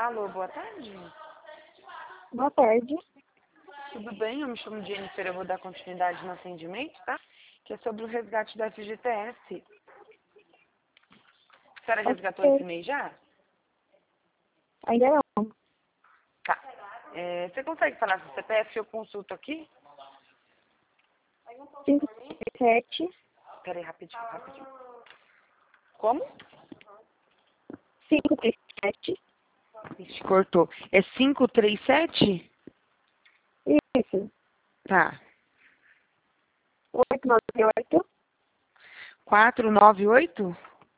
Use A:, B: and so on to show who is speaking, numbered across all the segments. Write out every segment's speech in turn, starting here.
A: Alô, boa tarde.
B: Boa tarde.
A: Tudo bem? Eu me chamo Jennifer, eu vou dar continuidade no atendimento, tá? Que é sobre o resgate da FGTS. A senhora resgatou
B: Ok.
A: esse mês já?
B: Ainda não.
A: Tá. Você consegue falar seu CPF? Eu consulto aqui.
B: 537
A: Peraí, rapidinho. Como?
B: 537.
A: Ixi, cortou. É 537?
B: Isso.
A: Tá.
B: 898.
A: 498?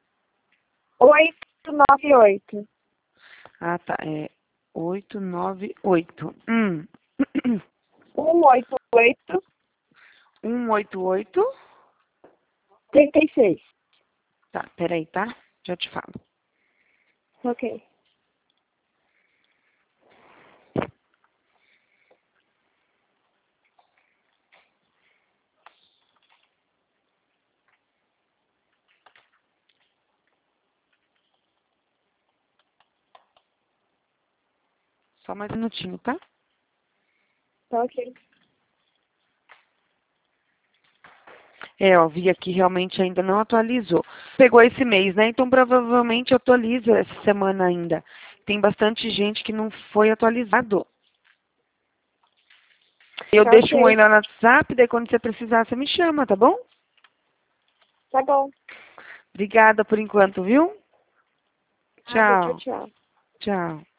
B: 898.
A: Ah, tá. É 898.
B: 188.
A: 188?
B: 36.
A: Tá, peraí, tá? Já te falo.
B: Ok.
A: Só mais um minutinho, tá?
B: Tá ok.
A: Ó, vi aqui realmente ainda não atualizou. Pegou esse mês, né? Então provavelmente atualiza essa semana ainda. Tem bastante gente que não foi atualizado. Eu
B: Tá
A: deixo um oi
B: ok.
A: lá no WhatsApp, daí quando você precisar, você me chama, tá bom?
B: Tá bom.
A: Obrigada por enquanto, viu?
B: Nada, tchau,
A: Tchau.
B: tchau.
A: Tchau.